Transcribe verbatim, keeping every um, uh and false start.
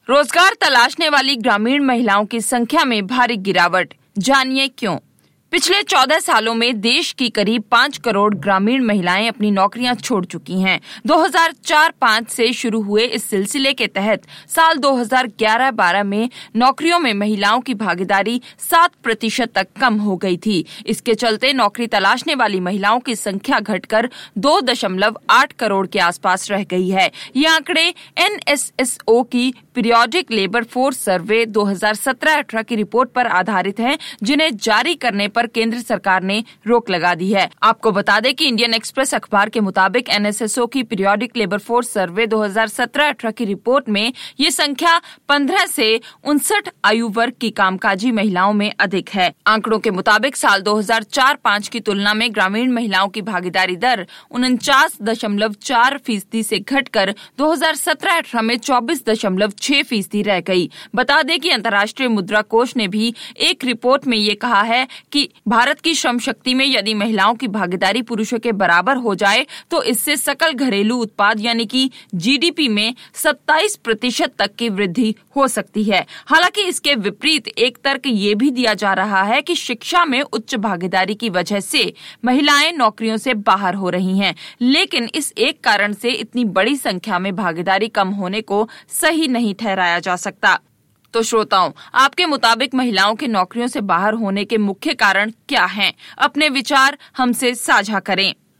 रोजगार तलाशने वाली ग्रामीण महिलाओं की संख्या में भारी गिरावट, जानिए क्यों। पिछले चौदह सालों में देश की करीब पाँच करोड़ ग्रामीण महिलाएं अपनी नौकरियां छोड़ चुकी हैं। दो हज़ार चार पाँच से शुरू हुए इस सिलसिले के तहत साल दो हज़ार ग्यारह बारह में नौकरियों में महिलाओं की भागीदारी सात प्रतिशत तक कम हो गई थी। इसके चलते नौकरी तलाशने वाली महिलाओं की संख्या घटकर दो दशमलव आठ करोड़ के आसपास रह गई है। ये आंकड़े एन एस एस ओ की पीरियोडिक लेबर फोर्स सर्वे दो हज़ार सत्रह अठारह की रिपोर्ट पर आधारित हैं, जिन्हें जारी करने पर केंद्र सरकार ने रोक लगा दी है। आपको बता दें कि इंडियन एक्सप्रेस अखबार के मुताबिक एन एस एस ओ की पीरियोडिक लेबर फोर्स सर्वे दो हज़ार सत्रह अठारह की रिपोर्ट में ये संख्या पंद्रह से उनसठ आयु वर्ग की कामकाजी महिलाओं में अधिक है। आंकड़ों के मुताबिक साल दो हज़ार चार पाँच की तुलना में ग्रामीण महिलाओं की भागीदारी दर उनचास दशमलव चार फीसदी से घटकर दो हज़ार सत्रह अठारह में चौबीस दशमलव छह फीसदी रह गई। बता दें कि अंतर्राष्ट्रीय मुद्रा कोष ने भी एक रिपोर्ट में ये कहा है कि भारत की श्रम शक्ति में यदि महिलाओं की भागीदारी पुरुषों के बराबर हो जाए तो इससे सकल घरेलू उत्पाद यानी कि जी डी पी में सत्ताईस प्रतिशत तक की वृद्धि हो सकती है। हालांकि इसके विपरीत एक तर्क ये भी दिया जा रहा है कि शिक्षा में उच्च भागीदारी की वजह से महिलाएं नौकरियों से बाहर हो रही हैं, लेकिन इस एक कारण से इतनी बड़ी संख्या में भागीदारी कम होने को सही नहीं ठहराया जा सकता। तो श्रोताओं, आपके मुताबिक महिलाओं के नौकरियों से बाहर होने के मुख्य कारण क्या हैं? अपने विचार हमसे साझा करें।